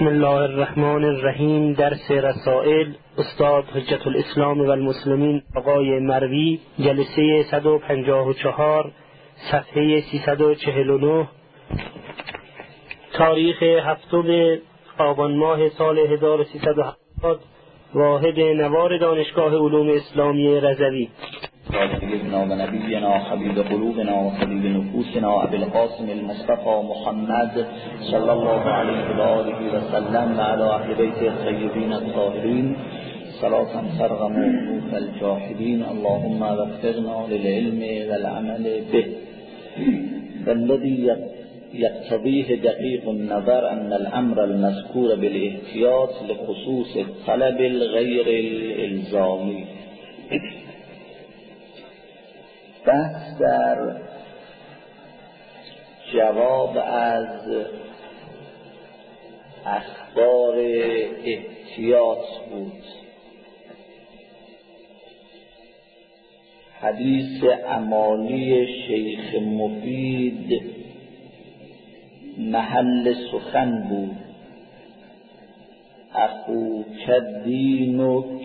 بسم الله الرحمن الرحیم. درس رسائل استاد حجت الاسلام و المسلمین آقای مروی، جلسه 154، صفحه 349، تاریخ 7 آبان ماه سال 1370، واحد نوار دانشگاه علوم اسلامی رضوی. سيدنا ونبينا حبيب قلوبنا وحبيب نفوسنا أبي القاسم المصطفى محمد صلى الله عليه وآله وسلم وعلى أهل بيته الطيبين الطاهرين صلاة ترغم قلوب الجاحدين. اللهم وفقنا للعلم والعمل به. والذي يقتضيه دقيق النظر أن الأمر المذكور بالاحتياط لخصوص الطلب الغير الإلزامي. بحث در جواب از اخبار احتیاط بود. حدیث عمالی شیخ مفید محل سخن بود. اخوک دینک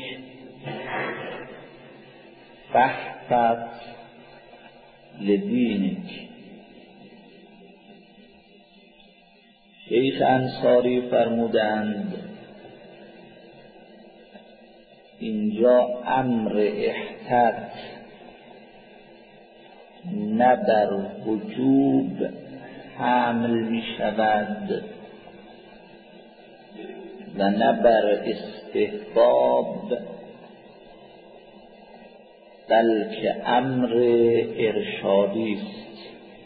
فاحفظ لدینک. شیخ انصاری فرمودند اینجا امر احتیاط نه بر وجوب حمل می شود و نه بر استحباب، بلکه امر ارشادی است.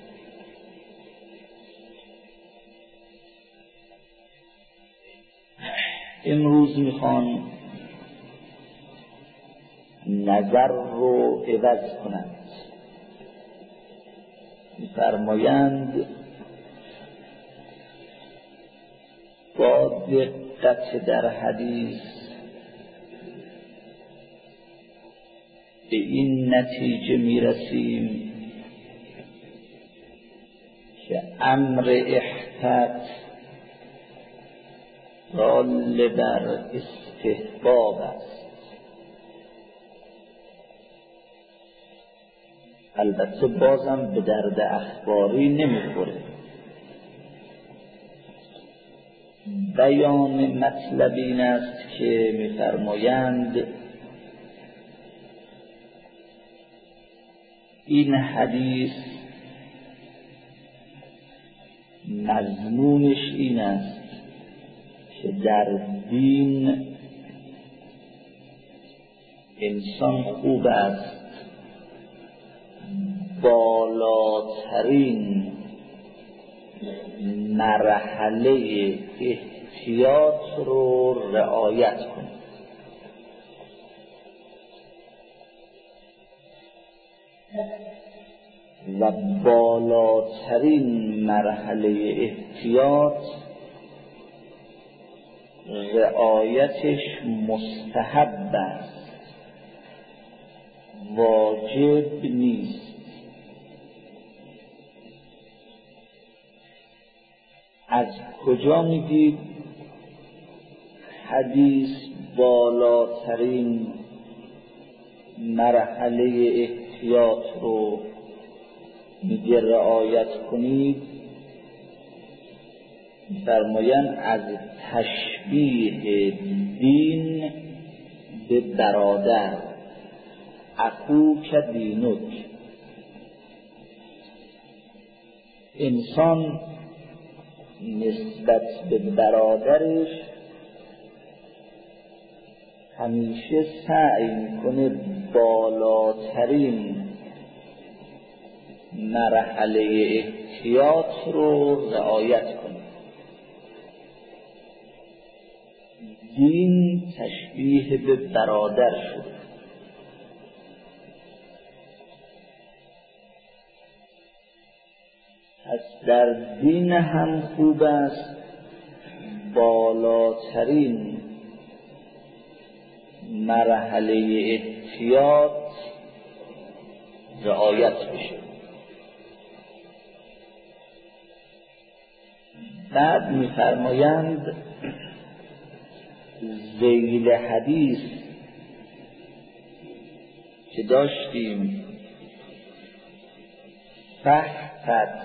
امروز میخوان نظر رو عوض کنند. میفرمایند با دقت در حدیث به این نتیجه میرسیم که امر احتیاط دال بر استحباب است. البته بازم به درد اخباری نمیخوره. بیان مطلب این است که میفرمایند این حدیث مضمونش این است که در دین انسان خوب است بالاترین مرحله احتیاط رو رعایت کنه. و بالاترین مرحله احتیاط رعایتش مستحب است، واجب نیست. از کجا میگید حدیث بالاترین مرحله احتیاط رو میگه رعایت کنید؟ فرمایند از تشبیه دین به برادر، اخوک دینک. انسان نسبت به برادرش همیشه سعی میکنه بالاترین مرحله احتیاط رو رعایت کنه. دین تشبیه به برادر شده. پس در دین هم خوب است بالاترین مرحله احتیاط رعایت بشه. بعد می‌فرمایند ذیل حدیث که داشتیم فحفت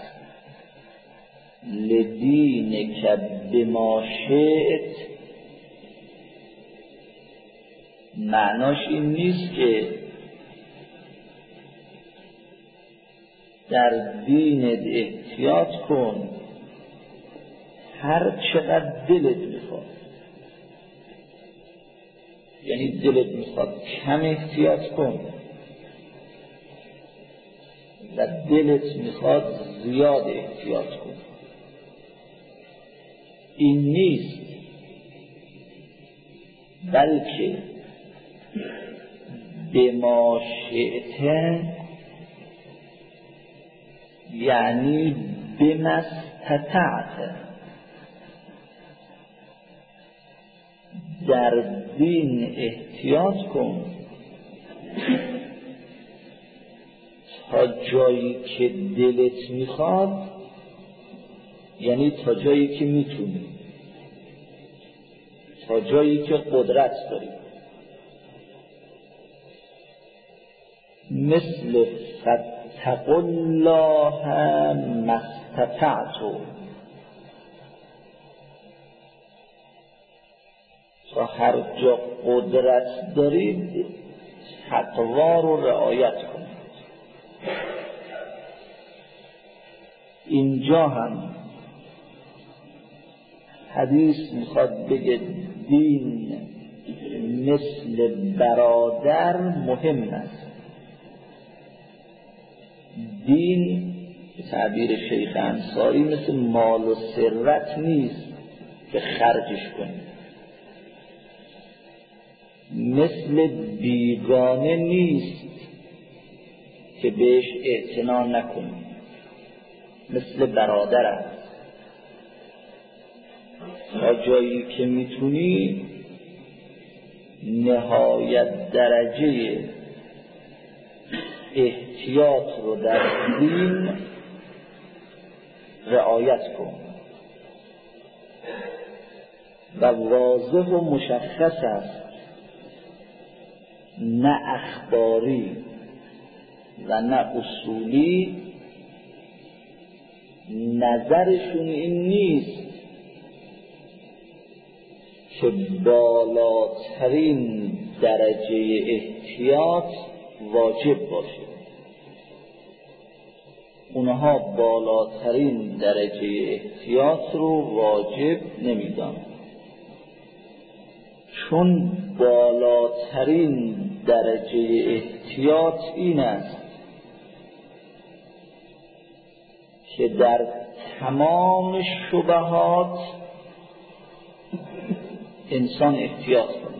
لدینک بما شئت، معناش این نیست که در دینت احتیاط کن هر چقدر دلت میخواد، یعنی دلت میخواد کم احتیاط کن و دلت میخواد زیاد احتیاط کن. این نیست، بلکه بما شئت یعنی بما استطعت، در دین احتیاط کن تا جایی که دلت میخواد، یعنی تا جایی که میتونی، تا جایی که قدرت داری. مثل فاتقوا الله ما استطعتم، تا هر جا قدرت دارید تقوا رو رعایت کنید. اینجا هم حدیث میخواد بگه دین مثل برادر مهم است. دین به تعبیر شیخ انصاری مثل مال و ثروت نیست که خرجش کنی، مثل بیگانه نیست که بهش اعتنا نکنی، مثل برادر است. تا جایی که میتونی نهایت درجه احتیاط رو در دین رعایت کن و واضح و مشخص است، نه اخباری و نه اصولی. نظرشون این نیست که بالاترین درجه احتیاط واجب باشه. اونها بالاترین درجه احتیاط رو واجب نمیدانند، چون بالاترین درجه احتیاط این است که در تمام شبهات انسان احتیاط کنه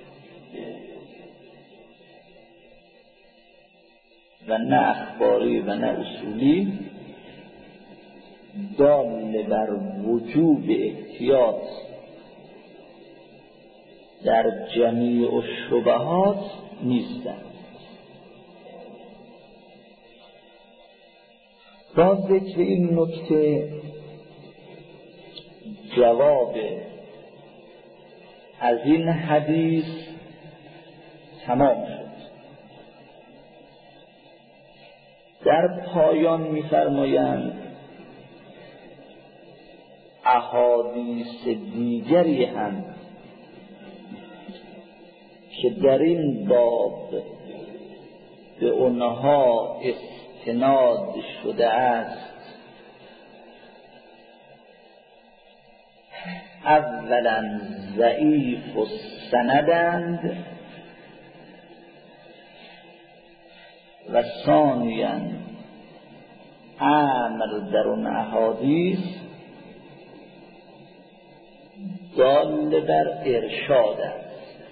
و نه اخباری و نه اصولی. دال بر وجوب احتیاط در جمیع الشبهات نیستند. با ذکر این نکته جواب از این حدیث تمام شد. در پایان می‌فرمایند احادیث دیگری هم که در این باب به اونها استناد شده است، اولا ضعیف السندند و ثانیا امر در اون احادیث دال بر ارشاد است.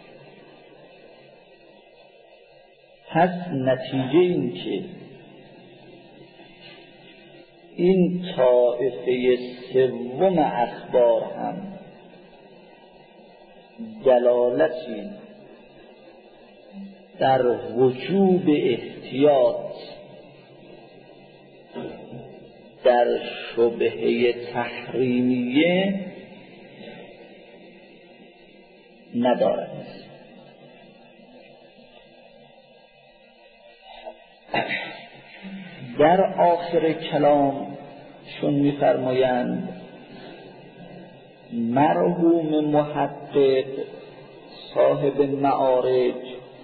پس نتیجه این که این طایفه سوم اخبار هم دلالتی در وجوب احتیاط در شبهه تحریمیه ندارد. در آخر کلام چون می‌فرمایند مرحوم محقق صاحب معارج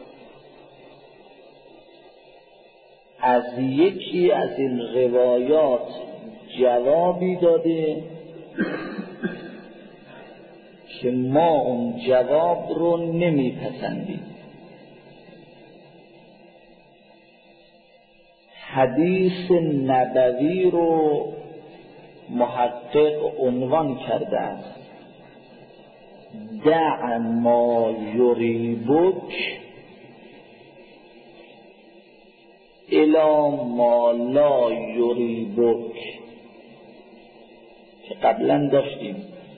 از یکی از این روایات جوابی داده که ما اون جواب رو نمیپسندیم. حدیث نبوی رو محقق عنوان کرده است دع ما یریبک الی ما لا یریبک، که قبلا داشتیم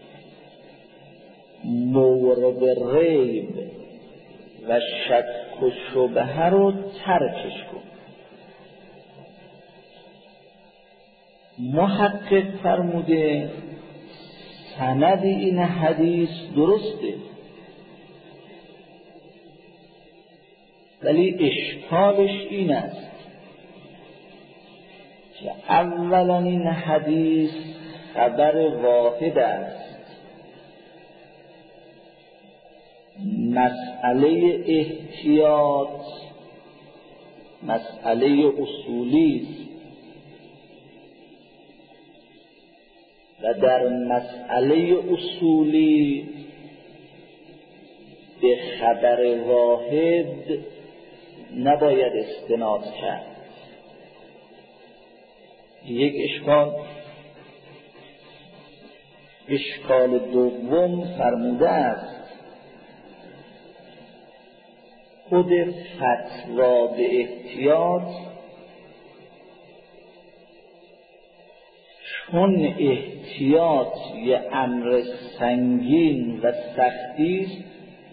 مورد ریب و شک و شبهه رو ترکش کن. محقق فرموده سند این حدیث درسته، ولی اشکالش این است که اولا این حدیث خبر واحد است، مسئله احتیاط مسئله اصولی است و در مسئله اصولی به خبر واحد نباید استناد کرد. یک اشکال دوم فرموده است خود فتوا به احتیاط چون احتیاط یه امر سنگین و سختی است،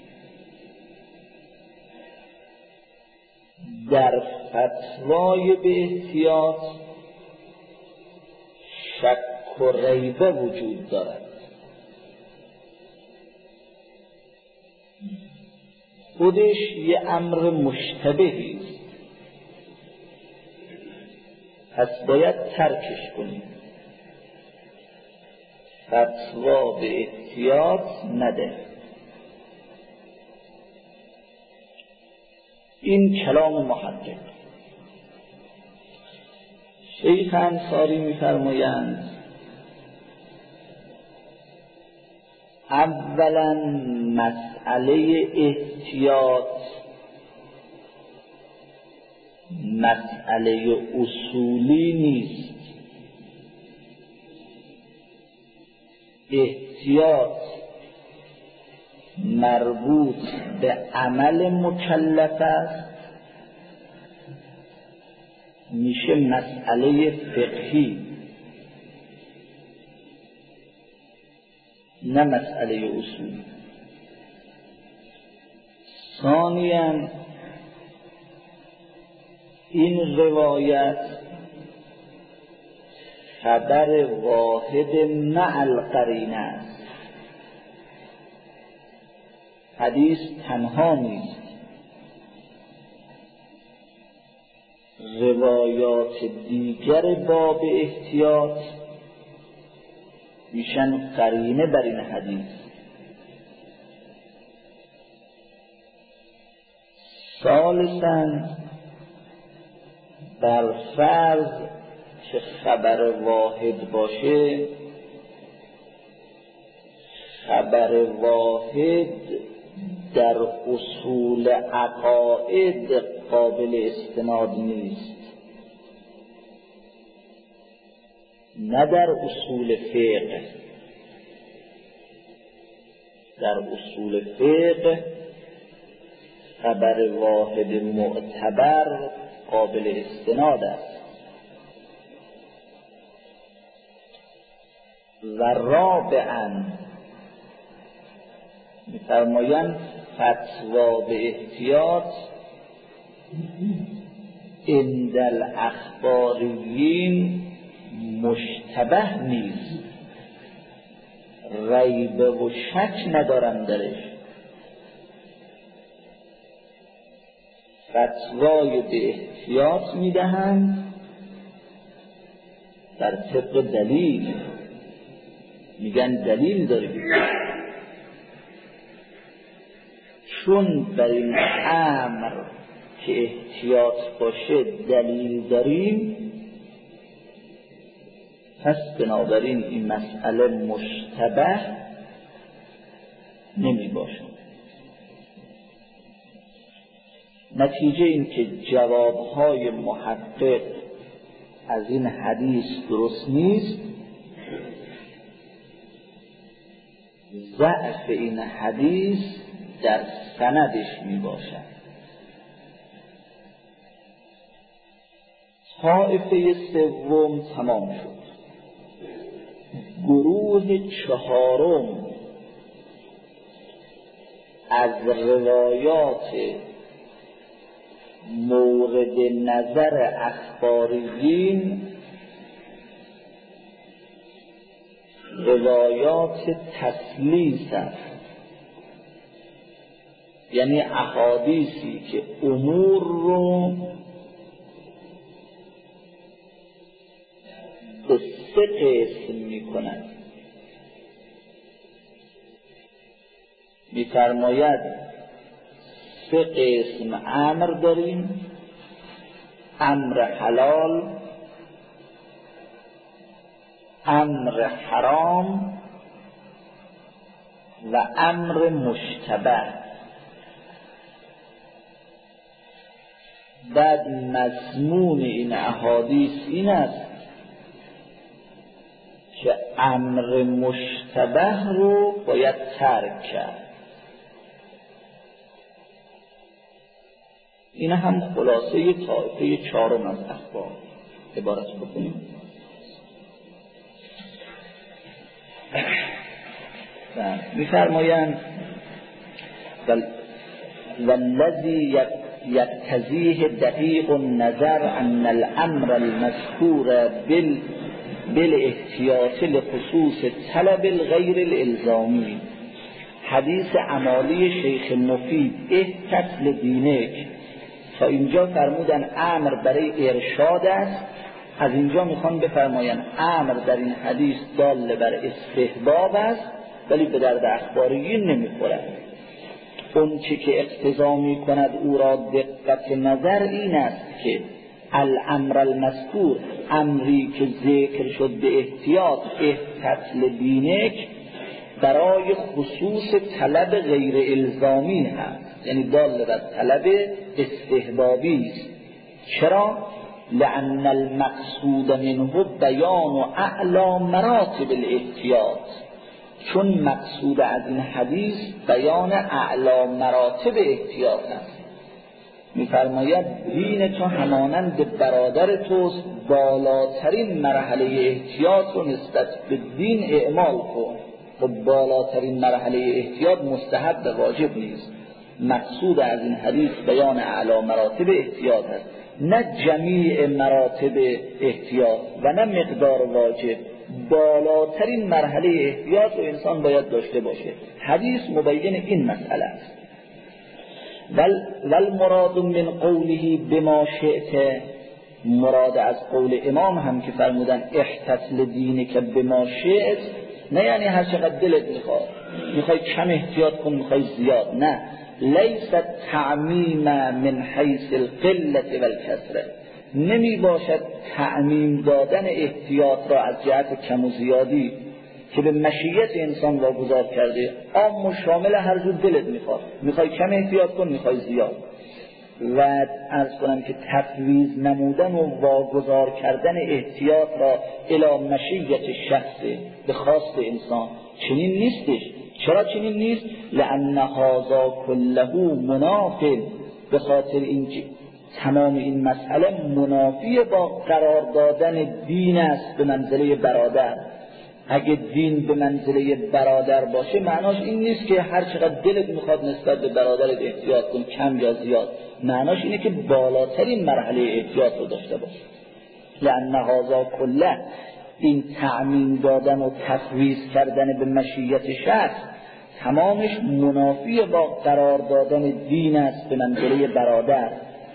در فتوای به احتیاط شک و ریبه وجود دارد. خودش یه امر مشتبهی است، پس باید ترکش کنیم، فتوا به احتیاط نده. این کلام محقق. شیخ انصاری می‌فرمایند اولا مسئله احتیاط مسئله اصولی نیست. احتیاط مربوط به عمل مکلف است، میشه مسئله فقهی نه مسئله اصولی. ثانیاً این روایت خبر واحد مع القرینه است، حدیث تنها نیست، روایات دیگر باب احتیاط میشن قرینه بر این حدیث. ثالثاً بر فرض که خبر واحد باشه، خبر واحد در اصول عقاید قابل استناد نیست، نه در اصول فقه. در اصول فقه خبر واحد معتبر قابل استناد است. و رابعاً می‌فرمایند فتوا به احتیاط عند الاخباریین مشتبه نیست، ریبه و شک ندارم درش، فتوای به احتیاط میدهند در طبق دلیل، میگن دلیل داریم، چون در این امر که احتیاط باشه دلیل داریم، پس بنابراین این مسئله مشتبه نمی باشه. نتیجه این که جوابهای محقق از این حدیث درست نیست، ضعف این حدیث در سندش می باشد. طایفه سوم تمام شد. گروه چهارم از روایات مورد نظر اخباریین روایات تسلیس است، یعنی احادیثی که امور رو به سه قسم می‌کند. می‌فرماید سه قسم امر داریم: امر حلال، امر حرام و امر مشتبه. بعد مضمون این احادیث این است که امر مشتبه رو باید ترک کرد. این هم خلاصه طایفه چهارم از اخبار. عبارت بکنیم. می‌فرمایند والذی یقتضیه دقیق النظر ان الامر المذکور بالاحتیاط لخصوص طلب الغیر الالزامی. حدیث عمالی شیخ مفید احتط لدینک، تا اینجا فرمودن امر برای ارشاد است، از اینجا میخوان بفرماین امر در این حدیث دال بر استحباب است، ولی به درد اخباریین نمیخورد. اون چی که اقتضا میکند او را دقت نظر این است که الامر المذکور، امری که ذکر شد به احتیاط احتط لدینک، برای خصوص طلب غیر الزامی هست، یعنی دال بر طلب استحبابی است. چرا؟ لأن المقصود منه بیان اعلی مراتب الاحتیاط، چون مقصود از این حدیث بیان اعلی مراتب احتیاط است. می‌فرماید دین تو همانند برادر توست، بالاترین مرحله احتیاط رو نسبت به دین اعمال کن. و بالاترین مرحله احتیاط مستحب و واجب نیست. مقصود از این حدیث بیان اعلی مراتب احتیاط است، نه جمیع مراتب احتیاط و نه مقدار واجب. بالاترین مرحله احتیاط رو انسان باید داشته باشه. حدیث مبین این مسئله است. والمراد من قوله بما شئت، مراد از قول امام هم که فرمودن احتط لدینک بما شئت، نه یعنی هر چقدر دلت میخوای کم احتیاط کن، میخوای زیاد، نه. لیست تعمیم من حیث القلة والکثرة، نمی باشد تعمیم دادن احتیاط را از جهت کم و زیادی که به مشیت انسان واگذار کرده، عام و شامل هر جور دلت میخوای کم احتیاط کن، میخوای زیاد. و عرض کنم که تفویض نمودن و واگذار کردن احتیاط را الی مشیت شخص، به خواست انسان، چنین نیستش. چرا چنین نیست؟ لأن هذا كله منافی، به خاطر اینکه تمام این مسئله منافی با قرار دادن دین است به منزله برادر. اگه دین به منزله برادر باشه معناش این نیست که هر چقدر دلت میخواد نسبت به برادرت احتیاط کن، کم یا زیاد. معناش اینه که بالاترین مرحله احتیاط رو داشته باش. لأن هذا كله، این تعمیم دادن و تفویض کردن به مشیت شخص تمامش منافی با قرار دادن دین است به منزله برادر.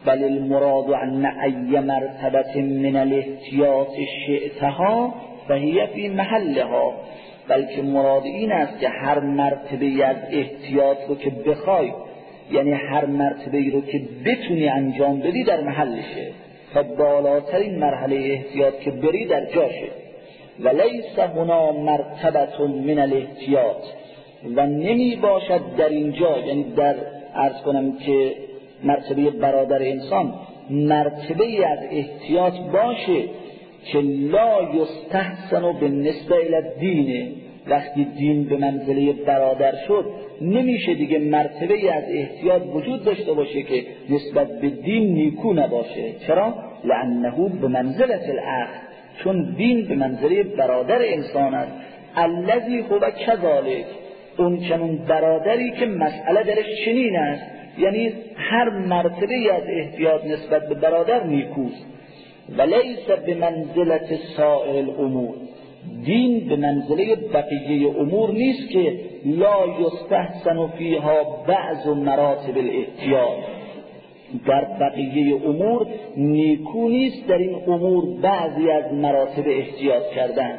بل المراد ان ای مرتبه من الاحتیاط شئتها فهی فی محلها، بلکه مراد این است که هر مرتبه از احتیاط رو که بخوای، یعنی هر مرتبه رو که بتونی انجام بدی در محلشه، تا بالاترین مرحله احتیاط که بری در جاشه. و لیس هنا مرتبه من الاحتیاط، و نمی باشد در اینجا، یعنی در عرض کنم که مرتبه برادر انسان مرتبه از احتیاط باشه که لا یستحسن بالنسبه الی الدین. وقتی دین به منزله برادر شد نمیشه دیگه مرتبه از احتیاط وجود داشته باشه که نسبت به دین نیکو نباشه. چرا؟ لانه به منزله الاخ، چون دین به منزله برادر انسان است. الذی هو کذالک، اون چنون برادری که مسئله درش چنین است، یعنی هر مرتبه از احتیاط نسبت به برادر نیکوست. ولیس به منزلت سائر الامور، دین به منزله بقیه امور نیست که لا یستحسن فیها بعض مراتب الاحتیاط. در بقیه امور نیکو نیست در این امور بعضی از مراتب احتیاط کردن.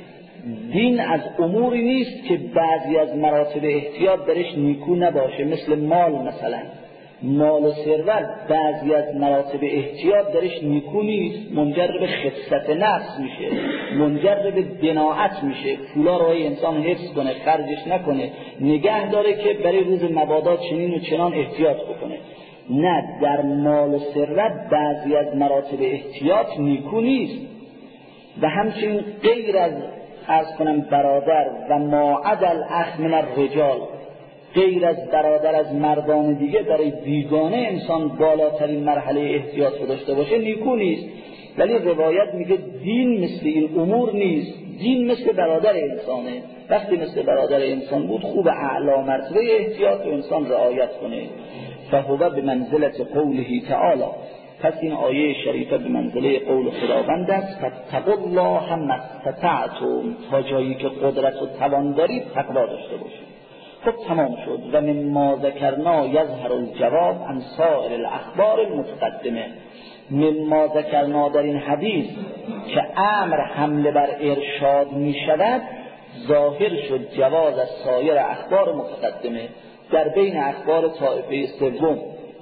دین از اموری نیست که بعضی از مراتب احتیاط درش نیکو نباشه، مثل مال مثلا. مال و ثروت بعضی از مراتب احتیاط درش نیکو نیست، منجر به خست نفس میشه، منجر به دناعت میشه. پولا رو انسان حفظ کنه، خرجش نکنه، نگه داره که برای روز مبادا چنین و چنان احتیاط بکنه. نه، در مال و ثروت بعضی از مراتب احتیاط نیکو نیست. و همچنین غیر از برادر و ما عدا الاخ من الرجال، غیر از برادر از مردان دیگه برای بیگانه انسان بالاترین مرحله احتیاط رو داشته باشه نیکو نیست. ولی روایت میگه دین مثل این امور نیست، دین مثل برادر انسانه. وقتی مثل برادر انسان بود خوب اعلی مرتبه احتیاط رو انسان رعایت کنه. فهو به منزلت قوله تعالی، پس این آیه شریفه به منزله قول خداوند است. فاتقوا الله ما استطعتم، تا جایی که قدرت و توان دارید تقوا داشته باشید. خب تمام شد. و مما ذکرنا یظهر الجواب عن سائر الاخبار المتقدمه. مما ذکرنا در این حدیث که امر حمله بر ارشاد می شود ظاهر شد جواز از سایر اخبار متقدمه. در بین اخبار طایفه سوم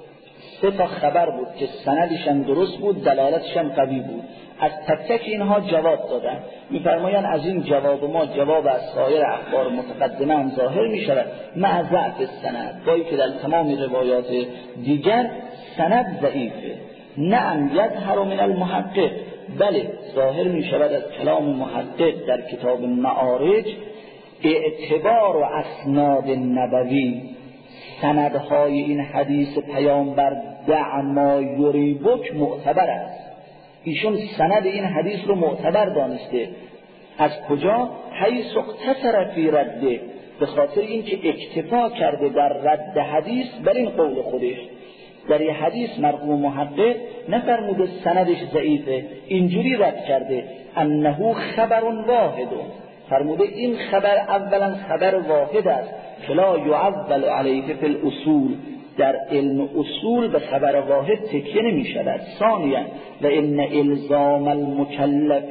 3 تا خبر بود که سندشان درست بود، دلالتشان قوی بود. از تک تک اینها جواب دادن. می‌فرمایند از این جواب ما جواب از سایر اخبار متقدمه هم ظاهر می‌شود مع ضعف السند، با اینکه در تمام روایات دیگر سند ضعیفه. نعم یظهر من المحقق، بله ظاهر می‌شود از کلام محقق در کتاب معارج اعتبار و اسناد نبوی، سندهای این حدیث پیامبر دع ما یریبک معتبر است. ایشون سند این حدیث رو معتبر دانسته. از کجا؟ حیث اقتصر فی رده، به خاطر اینکه اکتفا کرده در رد حدیث بر این قول خودش. در این حدیث مرحوم محقق نفرموده سندش ضعیفه، اینجوری رد کرده انه خبر واحد، فرموده این خبر اولا خبر واحد است که لا یعول علیه فی الاصول، در علم اصول به خبر واحد تکیه نمی شود. ثانیا و ان الزام المکلف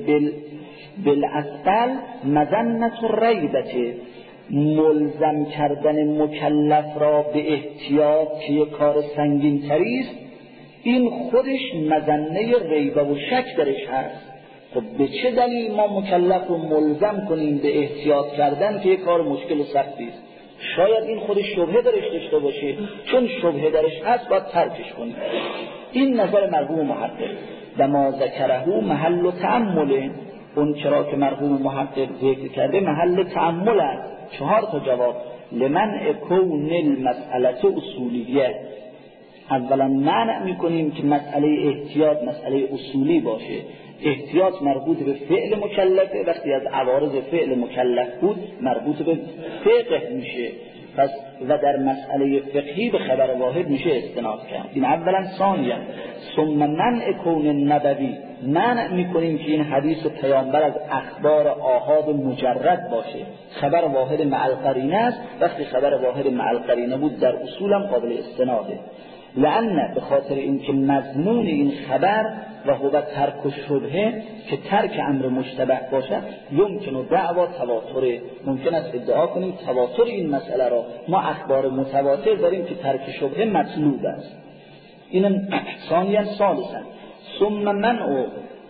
بالاثقل مظنه الریبه، ملزم کردن مکلف را به احتیاط که یک کار سنگین تری است، این خودش مظنه ریبه و شک درش هست. خب به چه دلیل ما مکلف رو ملزم کنیم به احتیاط کردن که یک کار مشکل و سختی است؟ شاید این خودش شبهه درش داشته باشه، چون شبهه درش هست باید ترکش کنیم. این نظر مرحوم محقق. و ما ذکره محل تأمل، اون چرا که مرحوم محقق ذکر کرده محل تأمل است. 4 تا جواب. لمنع کون المسئله اصولیه، اولا منع میکنیم که مسئله احتیاط مسئله اصولی باشه. احتیاط مربوط به فعل مکلفه، وقتی از عوارض فعل مکلف بود مربوط به فقه میشه، پس و در مسئله فقهی به خبر واحد میشه استناد کرد. این اولا. ثانیا ثم منع کون النبوی، منع میکنیم که این حدیث پیامبر از اخبار آحاد مجرد باشه، خبر واحد مع القرینه است. وقتی خبر واحد مع القرینه بود در اصولم قابل استناده. لأن به خاطر اینکه مضمون این خبر و هو ترک الشبهه که ترک امر مشتبه باشد یمکن دعوا تواتره، ممکن است ادعا کنیم تواتر این مسئله را. ما اخبار متواتر داریم که ترک شبهه مطلوب است. این ثانیا ثالثا ثم منع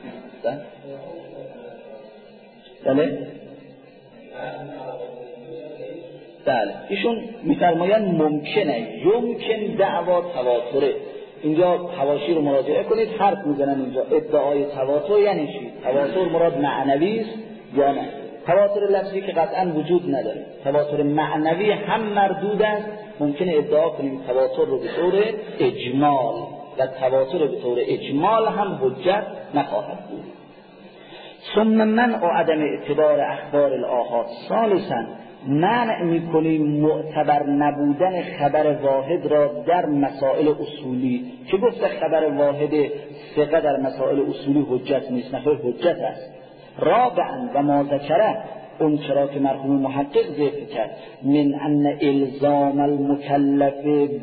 بله ایشون میفرمایند ممکنه یمکن دعوا تواتره. اینجا حواشی رو مراجعه کنید، حرف میزنن اینجا ادعای تواتر یعنی چی؟ تواتر مراد معنوی است یا نه؟ تواتر لفظی که قطعا وجود نداره، تواتر معنوی هم مردود است. ممکنه ادعا کنیم تواتر رو به طور اجمال و تواتر به طور اجمال هم حجت نخواهد بود. ثم منع عدم اعتبار اخبار الآحاد ثالثا منع میکنیم معتبر نبودن خبر واحد را در مسائل اصولی. که گفته خبر واحد ثقه در مسائل اصولی حجت نیست؟ نخیر حجت است. رابعا و ما ذکره اون چرا که مرحوم محقق ذکر کرد من ان الزام المکلف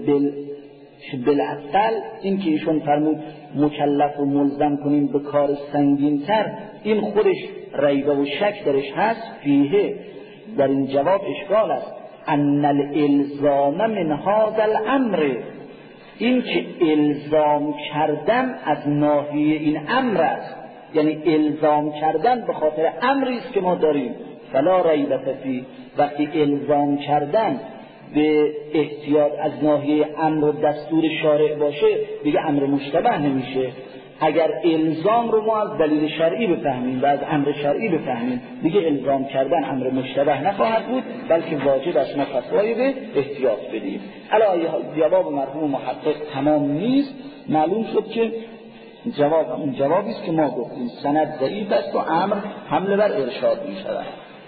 بالعقل، این که ایشون فرمود مکلف رو ملزم کنیم به کار سنگین تر، این خودش ریبه و شک درش هست. فیه در این جواب اشکال است. ان الالزام من هذا الامر، این که الزام کردن از ناحیه این امر است، یعنی الزام کردن به خاطر امری است که ما داریم. فلا ریب فی، وقتی الزام کردن به احتیاط از ناحیه امر و دستور شارع باشه دیگه امر مشتبه نمیشه. اگر الزام رو ما از دلیل شرعی بفهمیم و از امر شرعی بفهمیم دیگه الزام کردن امر مشتبه نخواهد بود، بلکه واجب است ما فتوای به احتیاط بدیم. علاوه جواب مرحوم محقق تمام نیست. معلوم شد که جواب اون جوابی است که ما گفتیم، سند ضعیف است و امر حمله بر ارشاد می‌شود.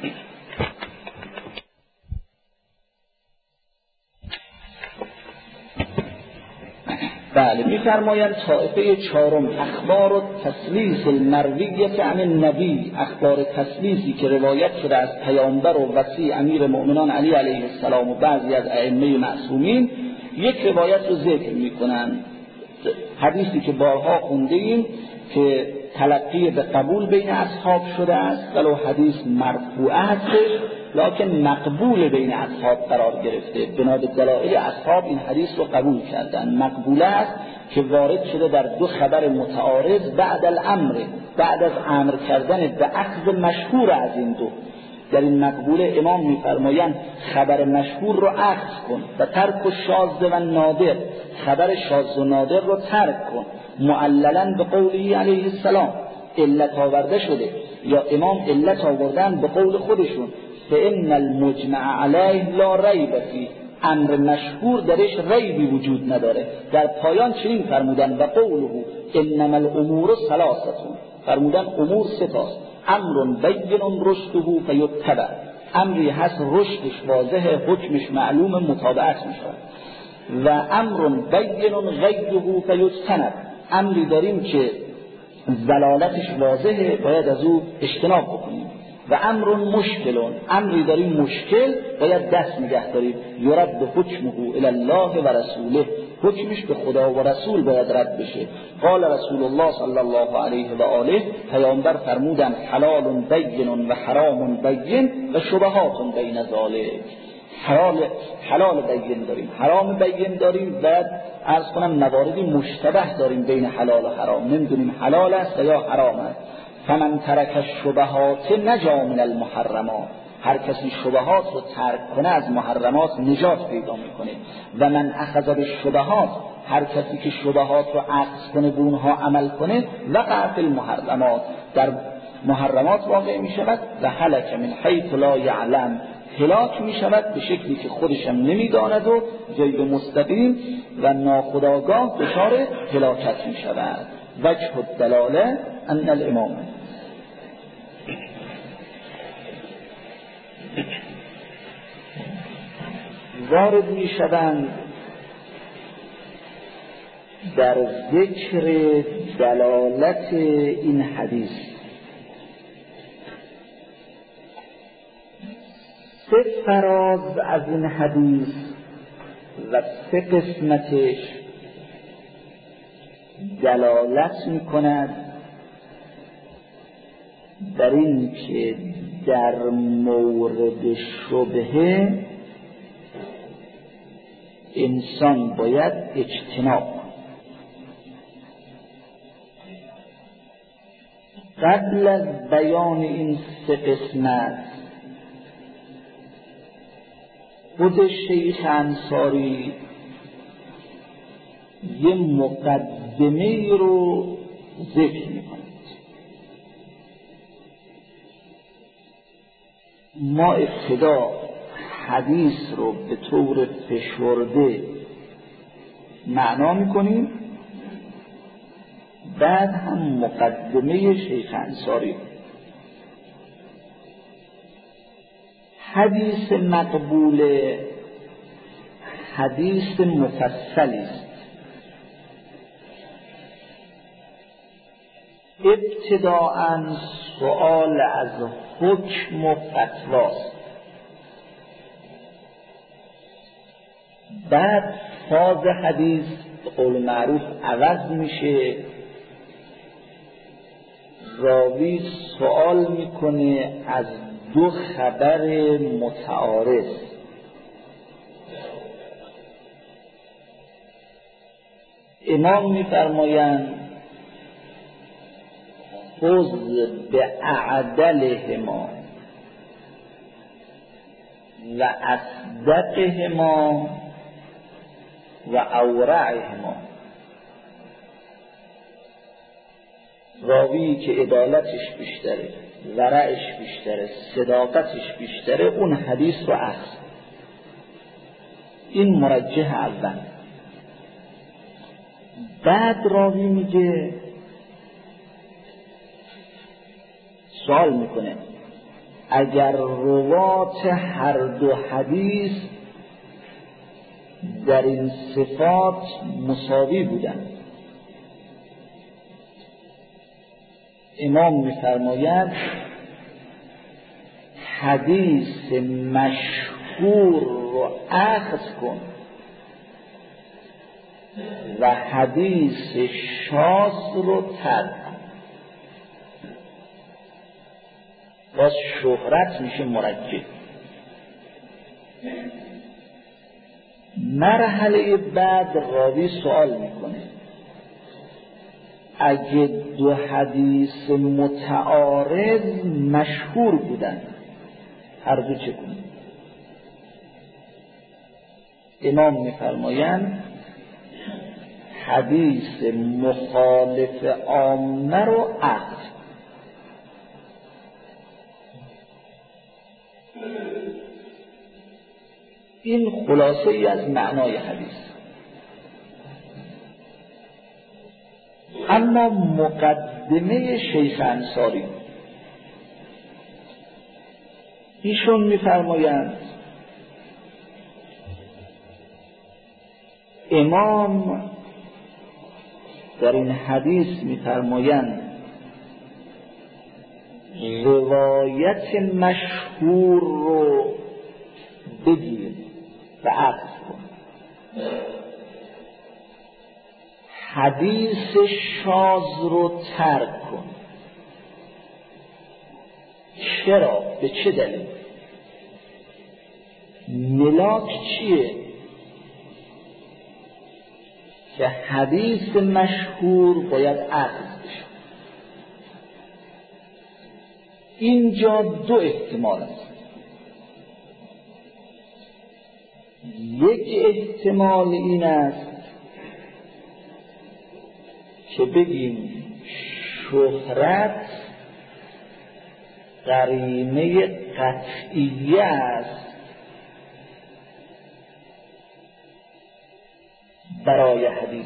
بله می‌فرمایند طائفه چهارم اخبار التسلیس المرویه عن النبی، اخبار تسلیسی که روایت شده از پیامبر و وصی امیر مؤمنان علی علیه السلام و بعضی از ائمه معصومین. یک روایت رو ذکر می‌کنند، حدیثی که بارها خونده ایم که تلقی به قبول بین اصحاب شده است، ولو حدیث مرفوعه هستش لکن مقبول بین اصحاب قرار گرفته. بنا به دلایل اصحاب این حدیث رو قبول کردن. مقبوله است که وارد شده در دو خبر متعارض بعد الامر، بعد از امر کردن به اخذ مشهور از این دو. در این مقبوله امام میفرمایند خبر مشهور رو اخذ کن و ترک شاذ و نادر، خبر شاذ و نادر رو ترک کن. معللا به قوله علیه السلام، علت آورده شده یا امام علت آوردن به قول خودشون، فإن المجمع علیه لا ریب فیه، امر مشهور درش ریبی وجود نداره. در پایان چنین فرمودن و قوله انما الامور ثلاثه، فرمودن امور سه تاست. امر بین رشده فیتبع، امری هست رشدش واضحه حکمش معلوم متابعت میشه. و امر بین غیره فیجتنب، امری داریم که ضلالتش واضحه باید از او اجتناب بکنیم. و امر مشکل، امری داریم مشکل باید دست نگه داریم. یرد حکمه الی الله و رسوله، حکمش به خدا و رسول باید رد بشه. قال رسول الله صلی الله علیه و آله، پیامبر فرمودن حلال بین و حرام بین و شبهات بین ذالک. حلال بین داریم، حرام بین داریم و عرض کنم مواردی مشتبه داریم بین حلال و حرام، نمیدونیم حلال است یا حرام است. فمن ترک الشبهات نجا من المحرمات، هر کسی شبهات رو ترک کنه از محرمات نجات پیدا میکنه. و من اخذ بالشبهات، هر کسی که شبهات رو عکس کنه به اونها عمل کنه وقع فی المحرمات، در محرمات واقع میشود. و هلک من حیث لا یعلم، هلاک میشود به شکلی که خودشم نمیداند و غیر مستقیم و ناخودآگاه دچار هلاکت میشود. وجه الدلاله ان الامام، وارد میشوند در ذکر دلالت این حدیث. سه فراز از این حدیث و سه قسمتش دلالت می‌کند در این که در مورد شبهه انسان باید اجتناب کند. قبل از بیان این سه قسمت خود شیخ انصاری یه مقدمه رو ذکر می‌کند. ما ابتدا حدیث رو به طور فشرده معنا می‌کنیم، بعد هم مقدمه شیخ انصاری. حدیث مقبول حدیث مفصلی است. ابتداءً سؤال از حکم و فتواست، بعد فاز حدیث به قول معروف عوض میشه، راوی سؤال میکنه از دو خبر متعارض. امام میفرمایند خذ به اعدلهما و اصدقهما و اورعهما. راوی که عدالتش بیشتره، ورعش بیشتره، صداقتش بیشتره، اون حدیث رو اخذ. این مرجح اول. بعد راوی میگه، سوال میکنه اگر روات هر دو حدیث در این صفات مساوی بودند، امام میفرماید حدیث مشهور رو اخذ کن و حدیث شاذ رو ترک کن. باز شهرت میشه مرجح. مرحله بعد راوی سوال میکنه اگه دو حدیث متعارض مشهور بودن هر دو چه کنیم؟ امام میفرمایند حدیث مخالف عامه رو اخذ. این خلاصه ای از معنای حدیث. اما مقدمه شیخ انصاری، ایشون میفرمایند امام در این حدیث میفرمایند روایت مشهور رو بگیر و اخذ کن، حدیث شاذ رو ترک کن. چرا؟ به چه دلیل؟ ملاک چیه که حدیث مشهور باید اخذ بشه؟ اینجا دو احتمال است. یک احتمال این است که بگیم شهرت قرینه قطعیه است برای حدیث،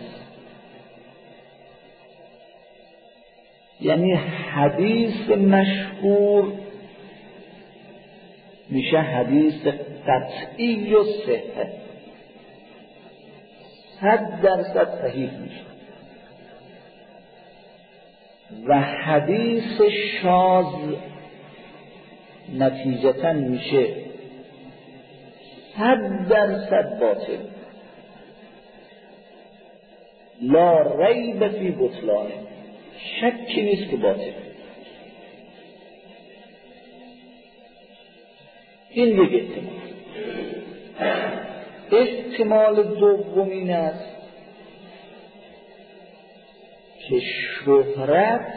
یعنی حدیث مشهور میشه حدیث قطعی و صحیح، 100% صحیح میشه، و حدیث شاذ نتیجتا میشه 100% باطل. لا ریب فی بطلانه، شکی نیست که باطل. این یک احتمال. احتمال دوم این است که شهرت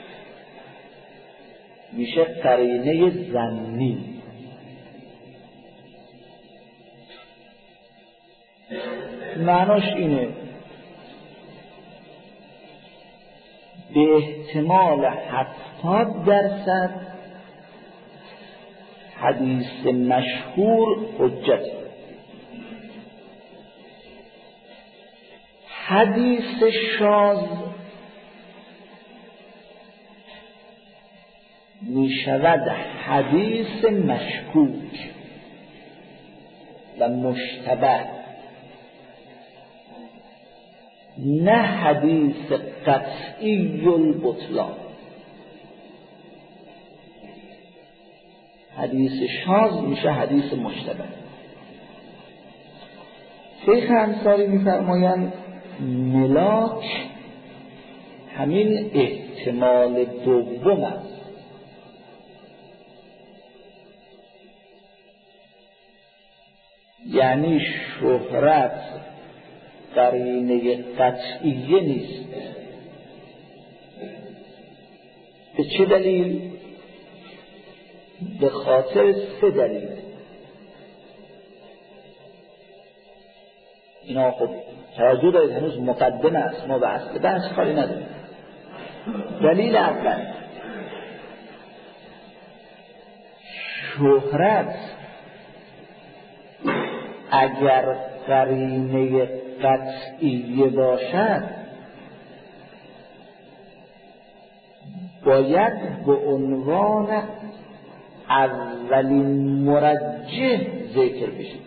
میشه قرینه ظنی. معناش اینه به احتمال 70% حدیث مشهور حجت، حدیث شاذ می شود حدیث مشکوک و مشتبه، نه حدیث قطعی البطلان. حدیث شاذ میشه حدیث مشتبه. شیخ انصاری میفرمایند ملاک همین احتمال دوم است. یعنی شهرت قرینه قطعیه نیست. به چه دلیل؟ به خاطر 3 دلیل. اینا خب توجه دارید هنوز مقدمه است، ما به اصل بحث کاری نداریم. دلیل اول، شهرت اگر قرینه قطعیه باشد باید به عنوان اولین مرجح ذکر بشه.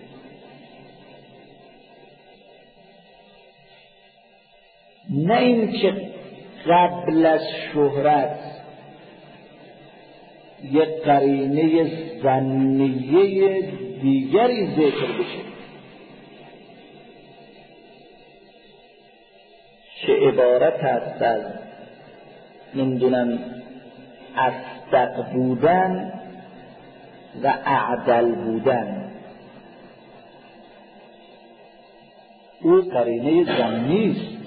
نه اینکه قبل از شهرت یک قرینه ظنیه دیگری ذکر بشه که عبارت است از نمیدونم اصدق بودن و اعدل بودن. او قرینه ظنی است.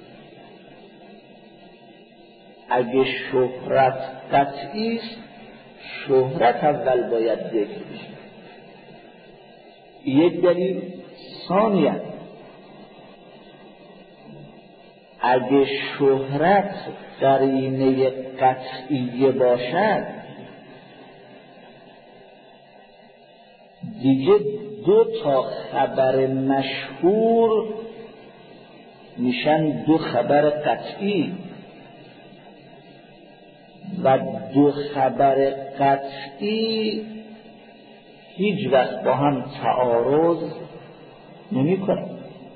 اگه شهرت قطعی است، شهرت اول باید ذکر بشه. یک دلیل. ثانیاً اگه شهرت قرینه قطعیه باشد دیگه 2 خبر مشهور میشن 2 خبر قطعی و 2 خبر قطعی هیچ وقت با هم تعارض نمی کنن.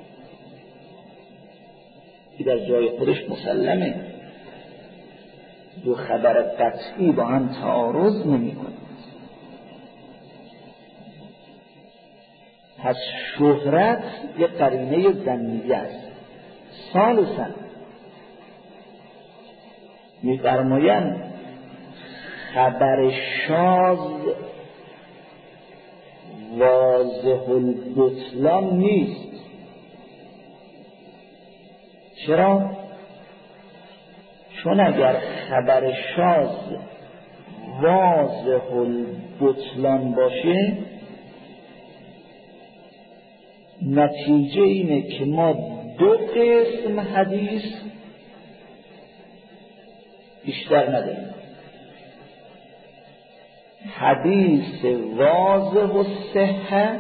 این در جای خودش مسلمه. 2 خبر قطعی با هم تعارض نمی کنن. پس شهرت یک قرینه ظنیه است. ثالثاً می‌فرمایند خبر شاذ واضح البطلان نیست. چرا؟ چون اگر خبر شاذ واضح البطلان باشه نتیجه اینه که ما 2 قسم حدیث بیشتر نداریم. حدیث واضح الصحه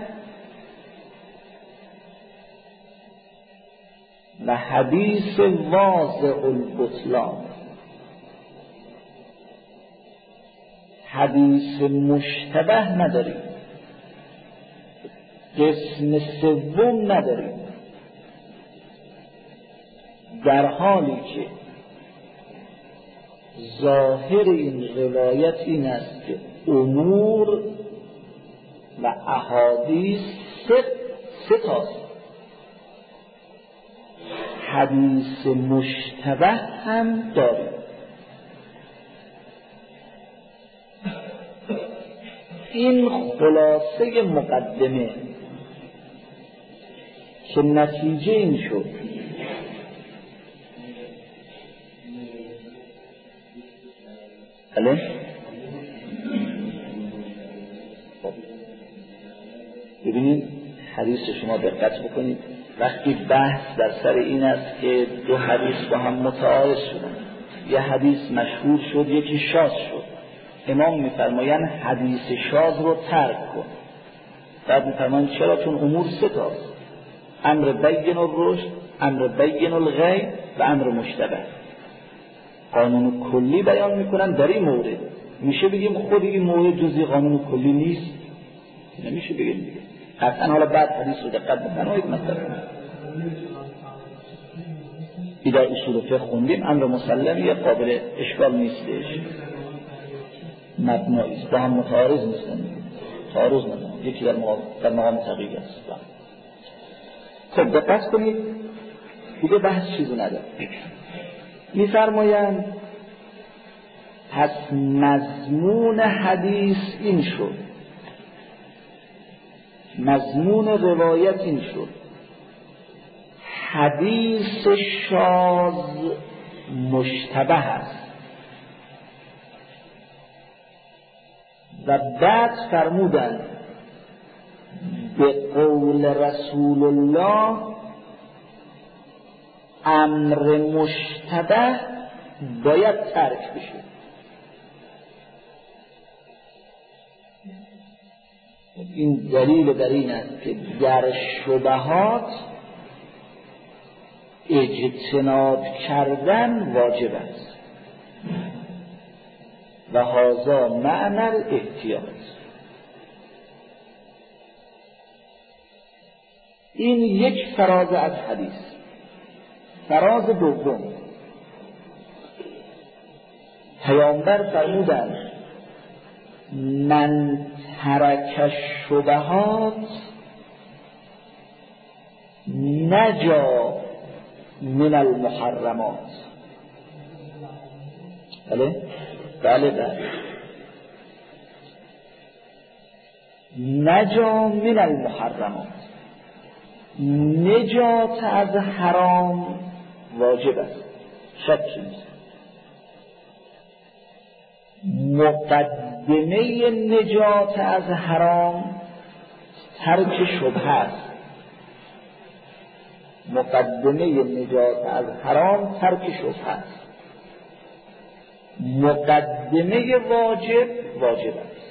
و حدیث واضح البطلان. حدیث مشتبه نداریم. قسم سوم نداریم. در حالی که ظاهر این روایت این است که امور و احادیث 3 تاست. حدیث مشتبه هم داریم. این خلاصه مقدمه که نتیجه این شد بله؟ ببینید حدیث شما دقت بکنید، وقتی بحث در سر این است که دو حدیث با هم متعارض شدن، یه حدیث مشهور شد یکی شاذ شد، امام میفرمایند حدیث شاذ رو ترک کن. بعد میفرمایند چرا؟ چون امور سه تاست: امر بین الرشد، امر بین الغی و امر مشتبه. قانون کلی بیان میکنن در این مورد. میشه بگیم خود این مورد جزئی قانون کلی نیست؟ نمیشه بگیم دیگه. قطعا حالا بعد حدیث رو دقت بفرمایید. مثلا ایده اصول فقه خوندیم، امر مسلمیه، قابل اشکال نیستش، مبنایی است، با هم متعارض نیستن، تعارض ندارن، یکی در مقام تغییر است. خب دقت کنید دیگه بحث چیزی نداره. میفرمایند پس مضمون حدیث این شد، مضمون روایت این شد: حدیث شاذ مشتبه است. و بعد فرمودند به قول رسول الله امر مشتبه باید ترک بشه. این دلیل بر این است که در شبهات اجتناب کردن واجب است و هذا معنی الاحتیاط. این یک فراز از حدیث. فراز دوم، پیامبر فرمودند من ترک الشبهات نجا من المحرمات. بله؟ بله نجا من المحرمات. نجات از حرام واجب است، شکی نیست. مقدمه نجات از حرام ترک شبهه است. مقدمه نجات از حرام ترک شبهه است. مقدمه واجب است.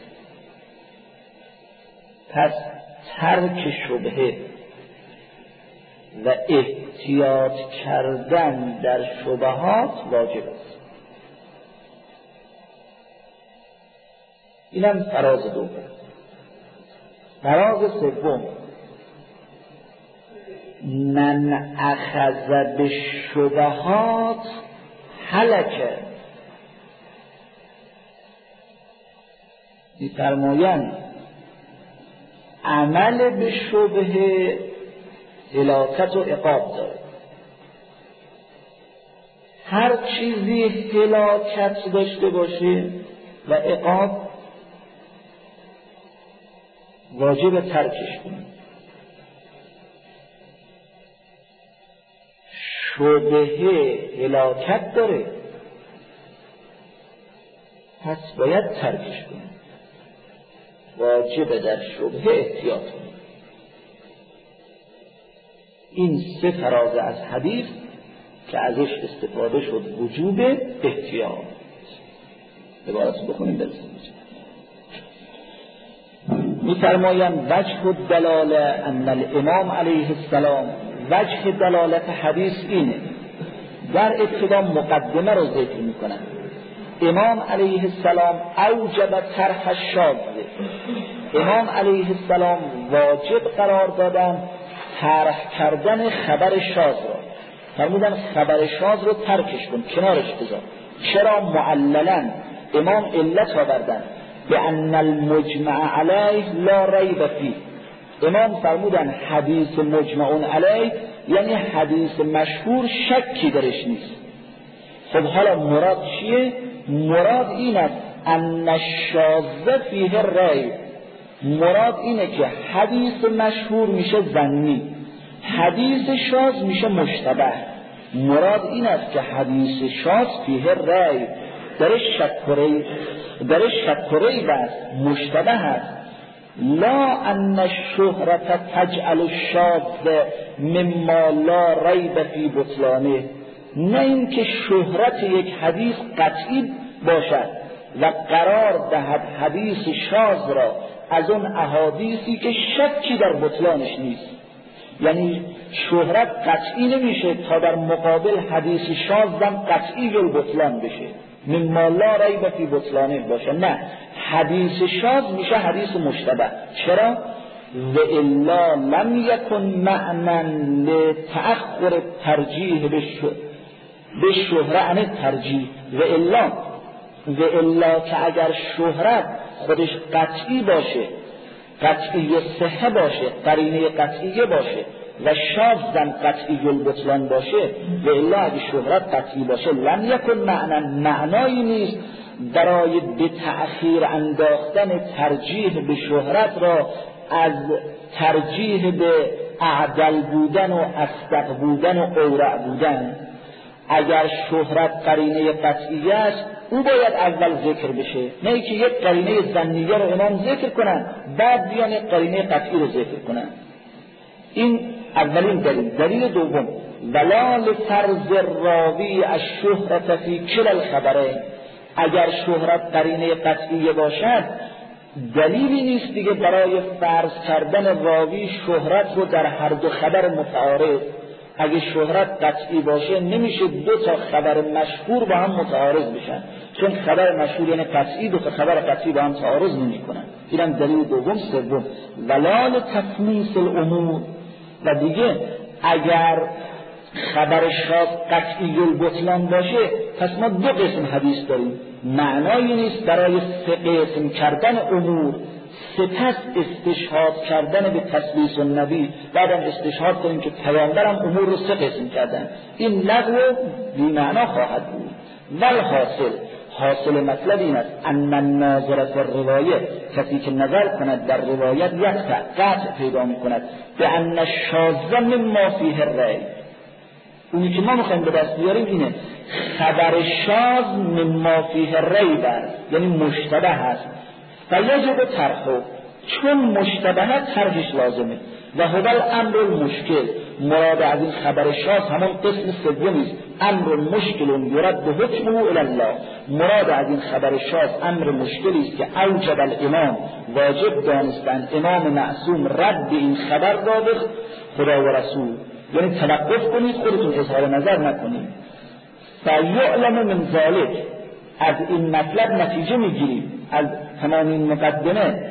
پس ترک شبهه و احتیاط کردن در شبهات واجب است. اینم فراز دوم. فراز سوم، من اخذ بالشبهات هلک. می‌فرمایند عمل به شبهه هلاکت و عقاب داره. هر چیزی هلاکت داشته باشه و عقاب واجب ترکش کنه. شبهه هلاکت داره، پس باید ترکش کنه. واجب در شبهه احتیاط کنه. این سه فراز از حدیث که ازش استفاده شد وجوب احتیاط. عبارت بخونیم برسیم. می‌فرمایند وجه الدلاله ان الامام علیه السلام، وجه دلالت حدیث اینه. در ابتدا مقدمه رو ذکر میکنن. امام علیه السلام اوجب طرح الشاذ. امام علیه السلام واجب قرار دادن طرح کردن خبر شاذ را. فرمودن خبر شاذ رو ترکش کن، کنارش بذار. چرا؟ معللا امام علت آوردن به ان المجمع علیه لا ریب فیه. امام فرمودن حدیث مجمع علیه یعنی حدیث مشهور شکی درش نیست. خب حالا مراد چیه؟ مراد این است ان الشاذ فیه ریب. مراد اینه که حدیث مشهور میشه ظنی، حدیث شاذ میشه مشتبه. مراد این است که حدیث شاذ فیه ریب، درش شک و ریب است، مشتبه است. لا ان الشهرة تجعل الشاذ مما لا ریب فی بطلانه، نه اینکه شهرت یک حدیث قطعی باشد و قرار دهد حدیث شاذ را از اون احادیثی که شکی در بطلانش نیست. یعنی شهرت قطعی نمیشه تا در مقابل حدیث شاذ هم قطعی البطلان بشه، مما لا ریب فی بطلانه باشه. نه، حدیث شاذ میشه حدیث مشتبه. چرا؟ و الا لم یکن معنی لتأخر ترجیح به شهره عن ترجیح. و الا که اگر شهرت خودش قطعی باشه، قطعی صحه باشه، قرینه قطعیه باشه و شاذ قطعی البطلان باشه، و الا اگر شهرت قطعی باشه لم یکن معنایی نیست برای به تأخیر انداختن ترجیح به شهرت را از ترجیح به اعدل بودن و اصدق بودن و اورع بودن. اگر شهرت قرینه قطعیه است او باید اول ذکر بشه، نه اینکه یک قرینه ظنیه رو امام ذکر کنن بعد بیان یک قرینه قطعی رو ذکر کنن. این اولین دلیل. دلیل دوم، ولا لفرض راوی الشهرة فی کلا الخبرین. اگر شهرت قرینه قطعیه باشد دلیلی نیست دیگه برای فرض کردن راوی شهرت رو در هر دو خبر متعارض. اگه شهرت قطعی باشه نمیشه دو تا خبر مشهور با هم متعارض بشن، چون خبر مشهور یعنی قطعی، دو تا خبر قطعی با هم تعارض نمیکنن. اینم دلیل دوم. سوم، ولا لتفلیس الامور. و دیگه اگر خبر شاذ قطعی البطلان باشه پس ما دو قسم حدیث داریم. معنایی نیست برای سه قسم کردن امور، سپس استشهاد کردن به تثبیت النبی، بعدم استشهاد کنیم که پیامبرم امور رو سه قسم کردن. این لغو بی معنا خواهد بود. حاصل مطلب این است ان الناظر فی الروایه، کسی که نظر کند در روایت قطع پیدا می کند به ان الشاذ مما فیه الریب. اونی که ما میخوایم به دست بیاریم اینه خبر شاذ مما فیه الریب است، یعنی مشتبه هست. فیجب طرحه، چون مشتبه طرحش لازمه. و هو الامر المشکل، مراد از این خبر شاذ همون قسم سومی است. امر مشکل یرد حکمه الی الله. مراد از این خبر شاذ امر مشکلی است که اوجب الامام، واجب دانستن امام معصوم رد این خبر را به خدا و رسول، یعنی توقف کنید، خودتون اظهار نظر نکنید. فیعلم من ذلک، از این مطلب نتیجه میگیریم، از تمام این مقدمه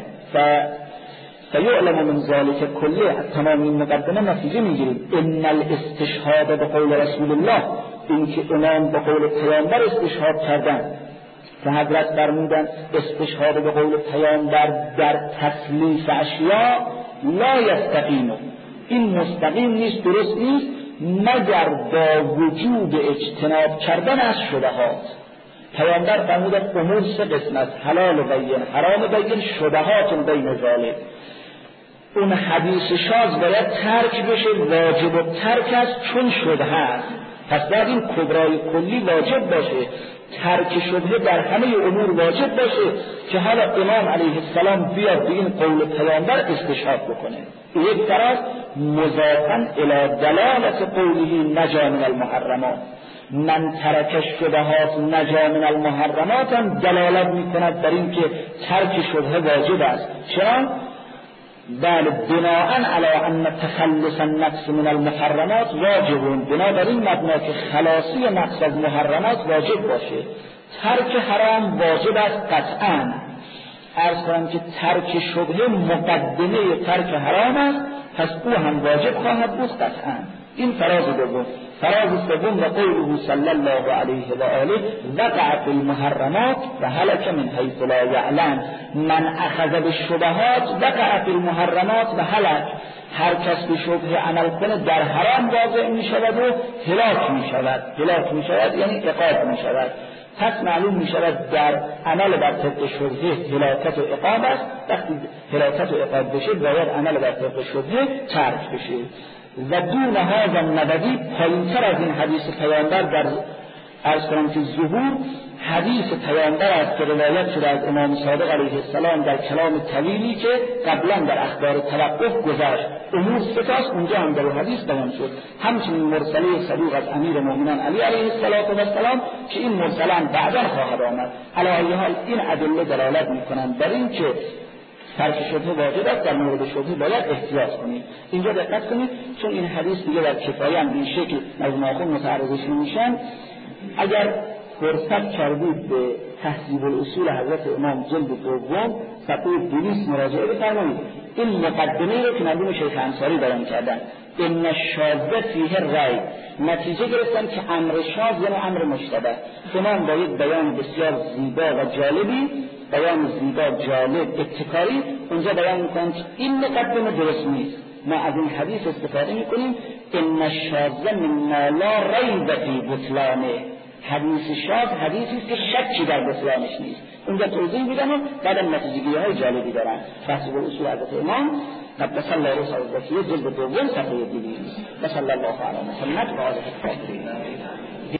فیعلم من ذلک کله، از تمام این مقدمه نتیجه میگیریم ان الاستشهاد به قول رسول الله، این که امام به قول پیامبر استشهاد کردن که حضرت فرمودن استشهاد به قول پیامبر در تسلیس اشیاء لا یستقیم، این مستقیم نیست، درست نیست مگر با وجود اجتناب کردن از شبهات. پیامبر فرمودن امور سه قسم است، حلال بین، حرام بین، شبهات بین ذالک. اون حدیث شاذ باید ترک بشه، واجب و ترک است چون شبهه است. پس باید این کبرای کلی واجب باشه، ترک شبهه در همه امور واجب باشه که حالا امام علیه السلام بیاد به این قول پیامبر استشهاد بکنه. یک طرف مضافاً الی دلالت قوله نجا من المحرمات، من ترک الشبهات نجا من المحرمات هم دلالت میکند بر این که ترک شبهه واجب است. چرا؟ بله، بناءً علی ان تخلص النفس من المحرمات واجب، بنابراین مبنا که خلاصی نفس از محرمات واجب باشه. ترک حرام واجب است قطعاً. عرض کنم که ترک شبهه مقدمه ترک حرام است، پس او هم واجب خواهد بود قطعاً. این فراز دوم. فراز سوم و قوله صلی الله علیه و آله وقع فی المحرمات و هلک من حیث لا یعلم. من اخذ بالشبهات وقع فی المحرمات و هلک. هر کس به شبهه عمل کنه در حرام واقع می شود و هلاک می شود. هلاک می شود یعنی عقاب می شود. پس معلوم می شود در عمل بر طبق شبهه هلاکت و عقاب است. وقتی هلاکت و عقاب بشه باید عمل بر طبق شبهه ترک بشه. و دون هذا النبوی پایین‌تر از این حدیث پیامبر در عرض کنم که ظهور حدیث پیامبر است که روایت شده از امام صادق علیه السلام در کلام طویلی که قبلا در اخبار توقف گذشت. امور ستاست اونجا هم در حدیث بیان شد. همچنین مرسله صدوق از امیر مومنان علی علیه السلام که این مرسلان بعدا خواهد آمد. علی ای حال این ادله دلالت میکنند بر این که ترک شبهه واجب است. در مورد شبهه باید احتیاط کنید. اینجا دقت کنید چون این حدیث دیگه در کفایه هم این شکل مجموعه متعرضش نمیشن. اگر فرصت کردید به تهذیب الاصول حضرت امام جلد دوم صفحه 200 مراجعه بفرمایید. این مقدمه رو که مرحوم شیخ انصاری بیان کردن ان الشاذ فیه الرأی، نتیجه گرفتن که امر شاذ یعنی امر مشتبه. امام با یک بیان بسیار زیبا و جالبی، بیان زیبا جالب ابتکاری اونجا بیان میکنن که این مقدمه درست نیست. ما از این حدیث استفاده میکنیم ان الشاذ مما لا ریب فی بطلانه. حدیث شاذ حدیثی است که شکی در بطلانش نیست. اونجا توضیح میدن و بعدم نتیجه‌گیری‌های جالبی دارن. تحصیل اصول حضرت امام قدس الله روحه جلد دوم صفحه 200. و صلی الله علی محمد و آله الطاهرین.